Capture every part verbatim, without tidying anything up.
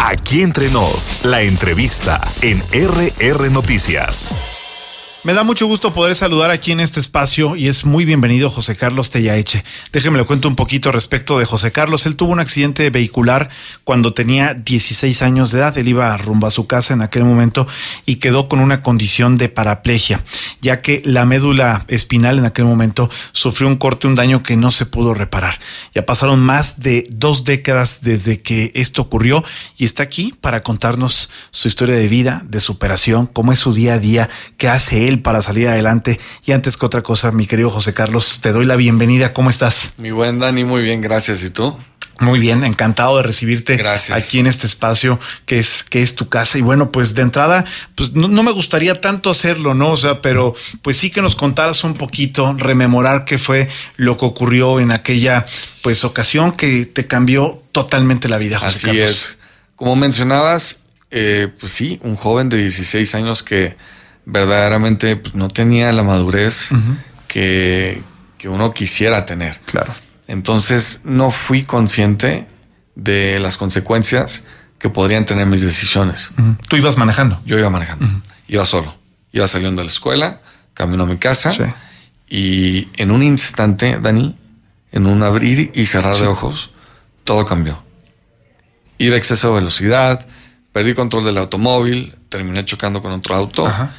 Aquí Entre Nos, la entrevista en R R Noticias. Me da mucho gusto poder saludar aquí en este espacio y es muy bienvenido José Carlos Tellaeche. Déjeme le cuento un poquito respecto de José Carlos. Él tuvo un accidente vehicular cuando tenía dieciséis años de edad. Él iba rumbo a su casa en aquel momento y quedó con una condición de paraplegia, ya que la médula espinal en aquel momento sufrió un corte, un daño que no se pudo reparar. Ya pasaron más de dos décadas desde que esto ocurrió y está aquí para contarnos su historia de vida, de superación, cómo es su día a día, qué hace él para salir adelante. Y antes que otra cosa, mi querido José Carlos, te doy la bienvenida. ¿Cómo estás? Mi buen Dani, muy bien, gracias. ¿Y tú? Muy bien, encantado de recibirte. Gracias. Aquí en este espacio que es, que es tu casa. Y bueno, pues de entrada, pues no, no me gustaría tanto hacerlo, ¿no? O sea, pero pues sí que nos contaras un poquito, rememorar qué fue lo que ocurrió en aquella pues ocasión que te cambió totalmente la vida, José Así Carlos. es. Como mencionabas, eh, pues sí, un joven de dieciséis años que verdaderamente pues, no tenía la madurez uh-huh. que, que uno quisiera tener. Claro. Entonces no fui consciente de las consecuencias que podrían tener mis decisiones. Uh-huh. ¿Tú ibas manejando? Yo iba manejando. Uh-huh. Iba solo. Iba saliendo de la escuela, camino a mi casa. Sí. Y en un instante, Dani, en un abrir y cerrar sí. de ojos, todo cambió. Iba a exceso de velocidad, perdí control del automóvil, terminé chocando con otro auto. Ajá.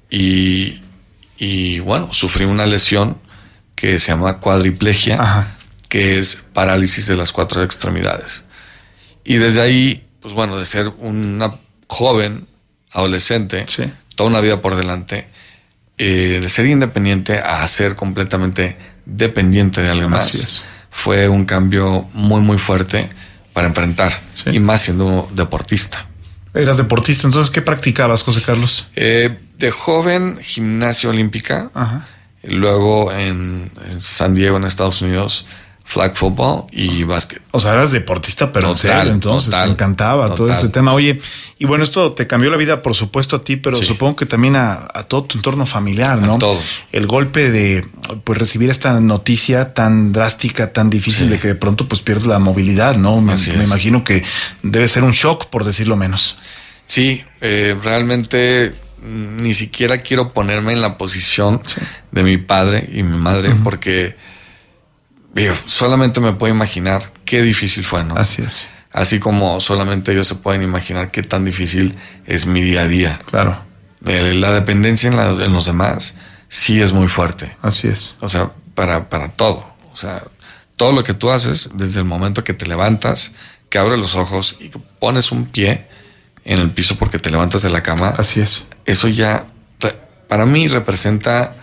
Y, y bueno, sufrí una lesión que se llama cuadriplegia, Ajá. que es parálisis de las cuatro extremidades. Y desde ahí, pues bueno, de ser una joven, adolescente, sí. toda una vida por delante, eh, de ser independiente a ser completamente dependiente de alguien más, es. fue un cambio muy, muy fuerte para enfrentar, sí. y más siendo deportista. ¿Eras deportista? Entonces, ¿qué practicabas, José Carlos? Eh, de joven, gimnasia olímpica. Ajá. Luego en, en San Diego, en Estados Unidos, flag football y básquet. O sea, eras deportista, pero total, en serio, entonces total, te encantaba total. todo ese tema. Oye, y bueno, esto te cambió la vida, por supuesto, a ti, pero sí. supongo que también a, a todo tu entorno familiar, ¿no? A todos. El golpe de pues recibir esta noticia tan drástica, tan difícil, sí. de que de pronto pues pierdes la movilidad, ¿no? Me, me imagino que debe ser un shock, por decirlo menos. Sí, eh, realmente ni siquiera quiero ponerme en la posición sí. de mi padre y mi madre, uh-huh. porque digo, solamente me puedo imaginar qué difícil fue, ¿no? Así es. Así como solamente ellos se pueden imaginar qué tan difícil es mi día a día. Claro. Eh, la dependencia en, la, en los demás sí es muy fuerte. Así es. O sea, para, para todo. O sea, todo lo que tú haces desde el momento que te levantas, que abres los ojos y que pones un pie en el piso porque te levantas de la cama. Así es. Eso ya, para mí, representa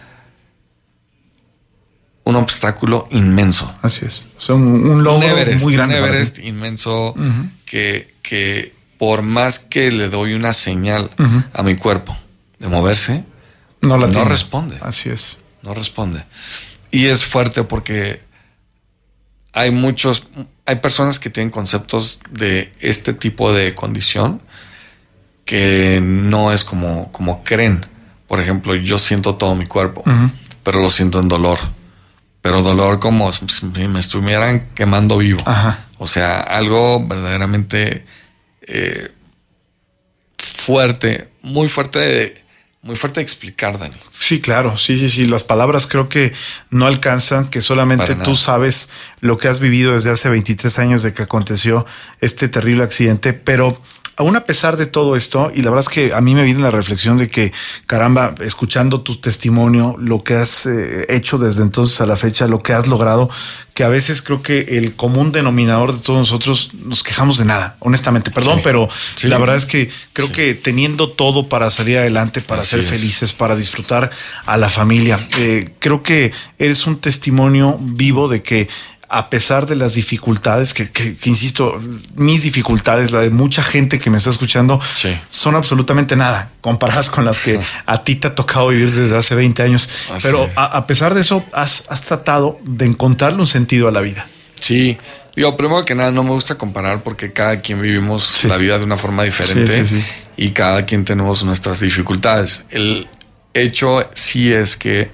un obstáculo inmenso. Así es. O sea, un, un logro un Everest, muy grande. Un Everest inmenso uh-huh. que, que por más que le doy una señal uh-huh. a mi cuerpo de moverse, no, la no responde. Así es. No responde. Y es fuerte porque hay muchos, hay personas que tienen conceptos de este tipo de condición que no es como, como creen. Por ejemplo, yo siento todo mi cuerpo, uh-huh. pero lo siento en dolor. Pero dolor como si me estuvieran quemando vivo. Ajá. O sea, algo verdaderamente eh, fuerte, muy fuerte de, muy fuerte de explicar, Dani. Sí, claro, sí, sí, sí. Las palabras creo que no alcanzan, que solamente tú sabes lo que has vivido desde hace veintitrés años de que aconteció este terrible accidente, pero aún a pesar de todo esto, y la verdad es que a mí me viene la reflexión de que, caramba, escuchando tu testimonio, lo que has eh, hecho desde entonces a la fecha, lo que has logrado, que a veces creo que el común denominador de todos nosotros nos quejamos de nada, honestamente, perdón, sí. pero sí. la verdad es que creo sí. que teniendo todo para salir adelante, para Así ser es. felices, para disfrutar a la familia, eh, creo que eres un testimonio vivo de que a pesar de las dificultades, que, que, que insisto, mis dificultades, la de mucha gente que me está escuchando, sí. son absolutamente nada, comparadas con las que a ti te ha tocado vivir desde hace veinte años. Así Pero a, a pesar de eso, has, has tratado de encontrarle un sentido a la vida. Sí, digo, primero que nada, no me gusta comparar porque cada quien vivimos sí. la vida de una forma diferente sí, sí, sí. y cada quien tenemos nuestras dificultades. El hecho sí es que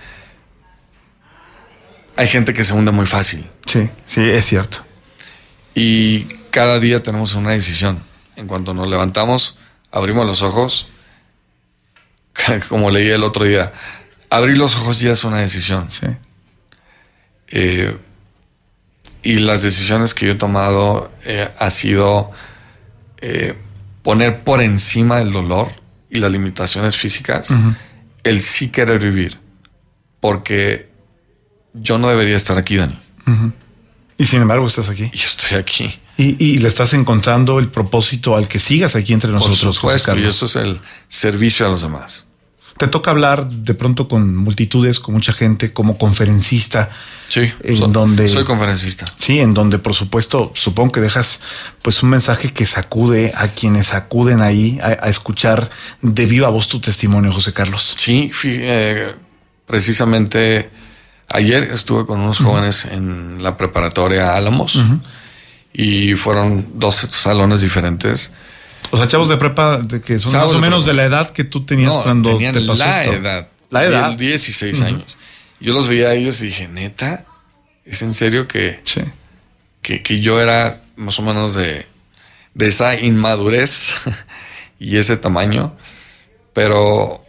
hay gente que se hunde muy fácil. Sí, sí, es cierto. Y cada día tenemos una decisión en cuanto nos levantamos, abrimos los ojos, como leí el otro día, abrir los ojos ya es una decisión. Sí. Eh, y las decisiones que yo he tomado eh, ha sido eh, poner por encima del dolor y las limitaciones físicas, uh-huh. el sí querer vivir, porque yo no debería estar aquí, Dani. Uh-huh. Y sin embargo estás aquí. Y estoy aquí. Y, y le estás encontrando el propósito al que sigas aquí entre nosotros. Por supuesto, y eso es el servicio a los demás. Te toca hablar de pronto con multitudes, con mucha gente, como conferencista. Sí, en so, donde, soy conferencista. Sí, en donde por supuesto supongo que dejas pues un mensaje que sacude a quienes acuden ahí a, a escuchar de viva voz tu testimonio, José Carlos. Sí, fui, eh, precisamente ayer estuve con unos uh-huh. jóvenes en la preparatoria Álamos uh-huh. y fueron dos salones diferentes. O sea, chavos de prepa de que son chavos más o menos de, de la edad que tú tenías no, cuando te pasó la esto. Edad, la edad. dieciséis uh-huh. años. Yo los veía a ellos y dije, neta, ¿es en serio que, sí. que, que yo era más o menos de, de esa inmadurez y ese tamaño? Pero,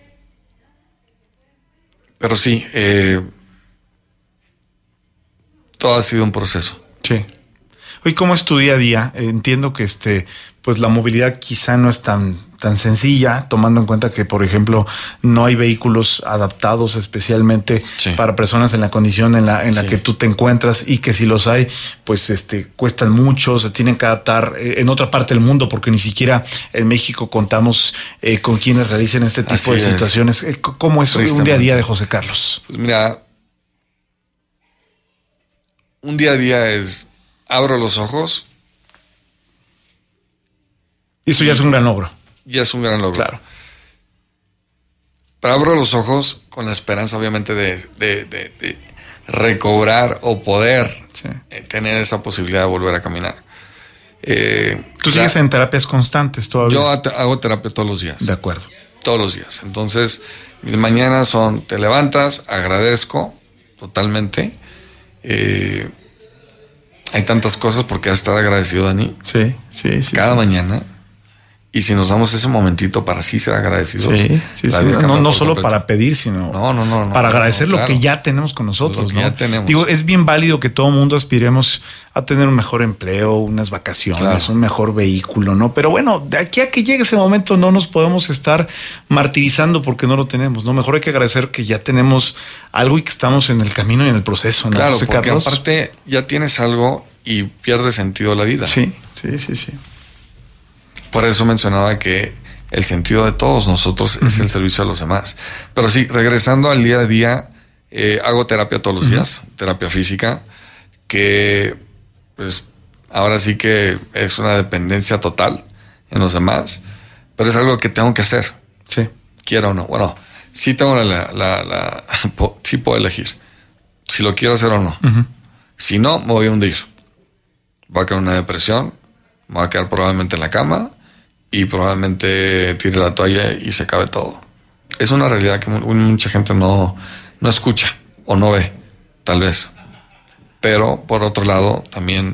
pero sí, eh, todo ha sido un proceso. Sí. Oye, ¿cómo es tu día a día? Entiendo que este, pues la movilidad quizá no es tan, tan sencilla, tomando en cuenta que, por ejemplo, no hay vehículos adaptados especialmente sí. para personas en la condición en la, en la sí. que tú te encuentras, y que si los hay, pues este, cuestan mucho, se tienen que adaptar en otra parte del mundo, porque ni siquiera en México contamos eh, con quienes realicen este tipo Así de situaciones. Es. ¿Cómo es un día a día de José Carlos? Pues mira, un día a día es... abro los ojos. Y eso ya es un gran logro. Ya es un gran logro. Claro. Pero abro los ojos con la esperanza, obviamente, de, de, de, de recobrar o poder sí. eh, tener esa posibilidad de volver a caminar. Eh, ¿Tú sigues en terapias constantes todavía? Yo hago terapia todos los días. De acuerdo. Todos los días. Entonces, mis mañanas son, te levantas, agradezco totalmente. Eh, Hay tantas cosas por qué estar agradecido, Dani. Sí, sí, sí. Cada sí. mañana. Y si nos damos ese momentito para sí ser agradecidos. Sí, sí, sí. No, no solo para pedir, sino no, no, no, no, para agradecer no, lo claro. que ya tenemos con nosotros. Lo que ¿no? ya tenemos. Digo, es bien válido que todo mundo aspiremos a tener un mejor empleo, unas vacaciones, claro. un mejor vehículo, ¿no? Pero bueno, de aquí a que llegue ese momento no nos podemos estar martirizando porque no lo tenemos, ¿no? Mejor hay que agradecer que ya tenemos algo y que estamos en el camino y en el proceso, ¿no? Claro, José porque Carlos? aparte ya tienes algo y pierde sentido la vida. Sí, sí, sí, sí. Por eso mencionaba que el sentido de todos nosotros uh-huh. es el servicio a los demás. Pero sí, regresando al día a día, eh, hago terapia todos los uh-huh. días, terapia física, que pues ahora sí que es una dependencia total en los demás, pero es algo que tengo que hacer. Sí. Quiero o no. Bueno, sí tengo la, la, la, la sí puedo elegir si lo quiero hacer o no. Uh-huh. Si no, me voy a hundir. Voy a caer en una depresión, me voy a quedar probablemente en la cama y probablemente tire la toalla y se acabe todo. Es una realidad que mucha gente no, no escucha o no ve, tal vez. Pero por otro lado, también,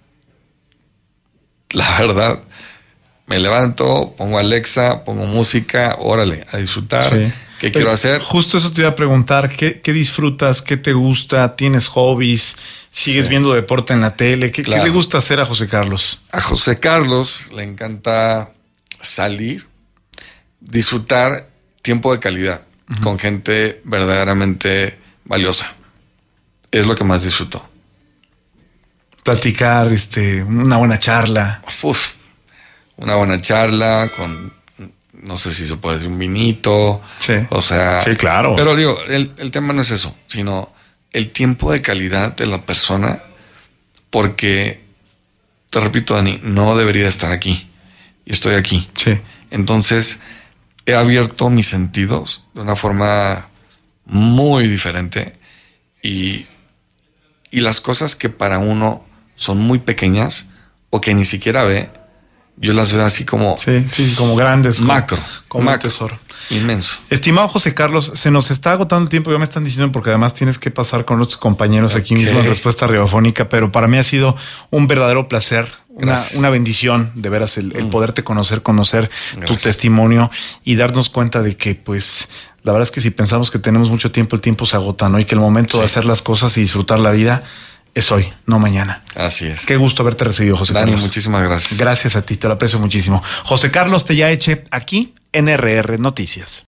la verdad, me levanto, pongo Alexa, pongo música, órale, a disfrutar. Sí. ¿Qué quiero hacer? Justo eso te iba a preguntar. ¿Qué, qué disfrutas? ¿Qué te gusta? ¿Tienes hobbies? ¿Sigues sí. viendo deporte en la tele? ¿Qué, claro. ¿Qué le gusta hacer a José Carlos? A José Carlos le encanta salir, disfrutar tiempo de calidad uh-huh. con gente verdaderamente valiosa. Es lo que más disfruto. Platicar, este, una buena charla. Uf, una buena charla con, no sé si se puede decir un vinito. Sí. O sea. Sí, claro. Pero digo, el, el tema no es eso, sino el tiempo de calidad de la persona, porque, te repito, Dani, no debería estar aquí. Y estoy aquí. Sí. Entonces, he abierto mis sentidos de una forma muy diferente. Y, y las cosas que para uno son muy pequeñas o que ni siquiera ve, yo las veo así como... Sí, sí, como grandes. Macro. Como, como macro, un tesoro. Inmenso. Estimado José Carlos, se nos está agotando el tiempo, ya me están diciendo, porque además tienes que pasar con nuestros compañeros okay. aquí mismo en Respuesta Radiofónica, pero para mí ha sido un verdadero placer, Una, una bendición, de veras, el, el poderte conocer, conocer Gracias. tu testimonio y darnos cuenta de que, pues, la verdad es que si pensamos que tenemos mucho tiempo, el tiempo se agota, ¿no? Y que el momento sí. de hacer las cosas y disfrutar la vida es hoy, no mañana. Así es. Qué gusto haberte recibido, José Dani, Carlos. muchísimas gracias. Gracias a ti, te lo aprecio muchísimo. José Carlos Tellaeche, aquí en R R Noticias.